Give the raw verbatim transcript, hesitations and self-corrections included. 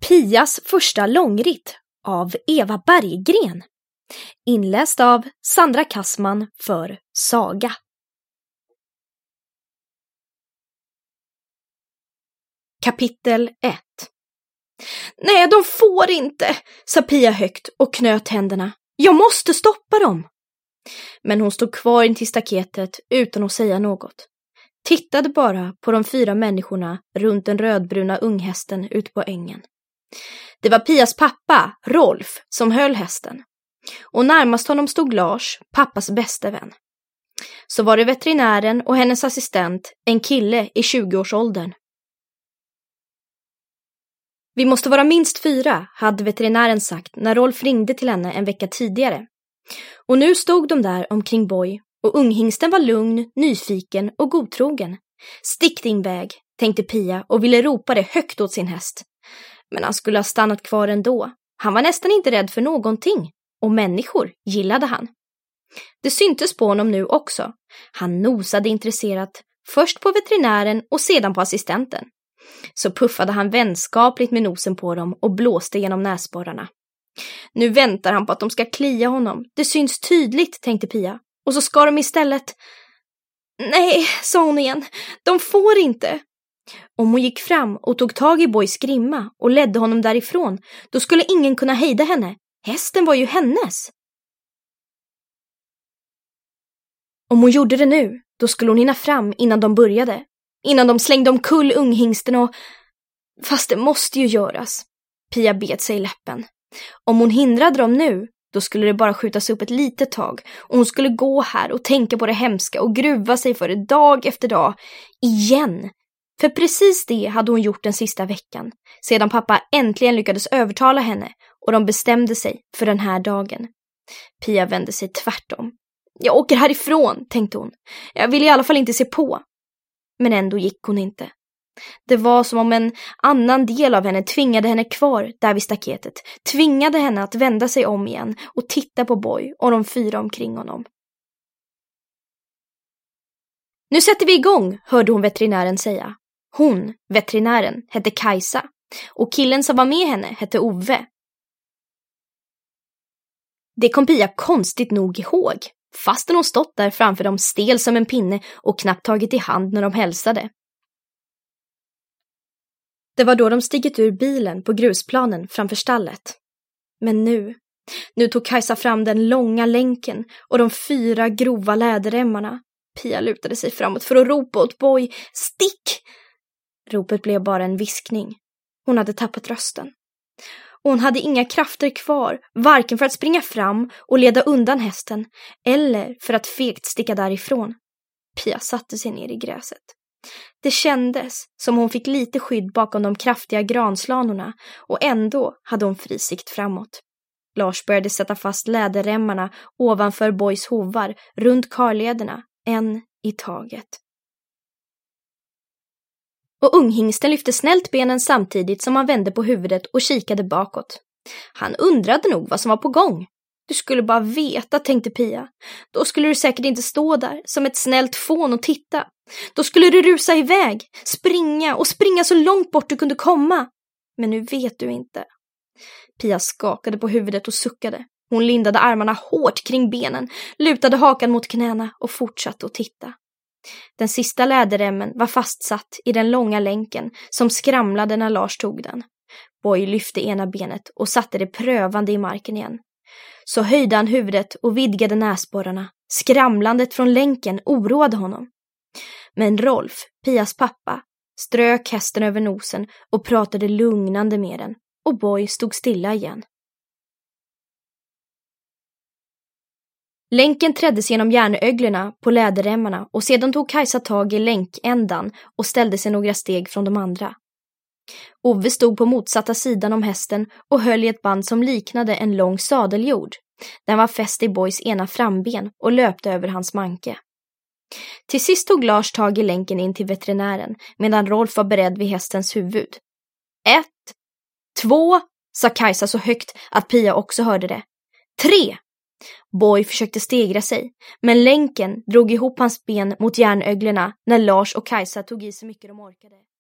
Pias första långritt av Eva Berggren. Inläst av Sandra Kassman för Saga. Kapitel ett. Nej, de får inte, sa Pia högt och knöt händerna. Jag måste stoppa dem. Men hon stod kvar in till staketet utan att säga något. Tittade bara på de fyra människorna runt den rödbruna unghästen ute på ängen. Det var Pias pappa, Rolf, som höll hästen. Och närmast honom stod Lars, pappas bästa vän. Så var det veterinären och hennes assistent, en kille i tjugoårsåldern. Vi måste vara minst fyra, hade veterinären sagt när Rolf ringde till henne en vecka tidigare. Och nu stod de där omkring Boy och unghingsten var lugn, nyfiken och godtrogen. Stick din väg, tänkte Pia och ville ropa det högt åt sin häst. Men han skulle ha stannat kvar ändå. Han var nästan inte rädd för någonting. Och människor gillade han. Det syntes på honom nu också. Han nosade intresserat, först på veterinären och sedan på assistenten. Så puffade han vänskapligt med nosen på dem och blåste genom näsborrarna. Nu väntar han på att de ska klia honom. Det syns tydligt, tänkte Pia. Och så ska de istället... Nej, sa hon igen. De får inte. Om hon gick fram och tog tag i Boys grimma och ledde honom därifrån, då skulle ingen kunna hejda henne. Hästen var ju hennes. Om hon gjorde det nu, då skulle hon hinna fram innan de började. Innan de slängde omkull unghingsten och... Fast det måste ju göras. Pia bet sig i läppen. Om hon hindrade dem nu, då skulle det bara skjutas upp ett litet tag. Och hon skulle gå här och tänka på det hemska och gruva sig för det dag efter dag. Igen. För precis det hade hon gjort den sista veckan. Sedan pappa äntligen lyckades övertala henne. Och de bestämde sig för den här dagen. Pia vände sig tvärtom. Jag åker härifrån, tänkte hon. Jag vill i alla fall inte se på. Men ändå gick hon inte. Det var som om en annan del av henne tvingade henne kvar där vid staketet. Tvingade henne att vända sig om igen och titta på Boy och de fyra omkring honom. Nu sätter vi igång, hörde hon veterinären säga. Hon, veterinären, hette Kajsa. Och killen som var med henne hette Ove. Det kom Pia konstigt nog ihåg. Fastän hon stått där framför dem stel som en pinne och knappt tagit i hand när de hälsade. Det var då de stigit ur bilen på grusplanen framför stallet. Men nu, nu tog Kajsa fram den långa länken och de fyra grova läderremmarna. Pia lutade sig framåt för att ropa åt Boy. Stick! Ropet blev bara en viskning. Hon hade tappat rösten. Och hon hade inga krafter kvar, varken för att springa fram och leda undan hästen eller för att fegt sticka därifrån. Pia satte sig ner i gräset. Det kändes som hon fick lite skydd bakom de kraftiga granslanorna och ändå hade hon fri sikt framåt. Lars började sätta fast läderremmarna ovanför Boys hovar runt karlederna, en i taget. Och unghingsten lyfte snällt benen samtidigt som han vände på huvudet och kikade bakåt. Han undrade nog vad som var på gång. Du skulle bara veta, tänkte Pia. Då skulle du säkert inte stå där som ett snällt fån och titta. Då skulle du rusa iväg, springa och springa så långt bort du kunde komma. Men nu vet du inte. Pia skakade på huvudet och suckade. Hon lindade armarna hårt kring benen, lutade hakan mot knäna och fortsatte att titta. Den sista läderremmen var fastsatt i den långa länken som skramlade när Lars tog den. Boy lyfte ena benet och satte det prövande i marken igen. Så höjde han huvudet och vidgade näsborrarna. Skramlandet från länken oroade honom. Men Rolf, Pias pappa, strök hästen över nosen och pratade lugnande med den. Och Boy stod stilla igen. Länken träddes genom järnöglorna på läderremmarna och sedan tog Kajsa tag i länkändan och ställde sig några steg från de andra. Ove stod på motsatta sidan om hästen och höll i ett band som liknade en lång sadeljord. Den var fäst i Boys ena framben och löpte över hans manke. Till sist tog Lars tag i länken in till veterinären medan Rolf var beredd vid hästens huvud. Ett, två, sa Kajsa så högt att Pia också hörde det. Tre! Boy försökte stegra sig, men länken drog ihop hans ben mot järnöglorna när Lars och Kajsa tog i så mycket de orkade.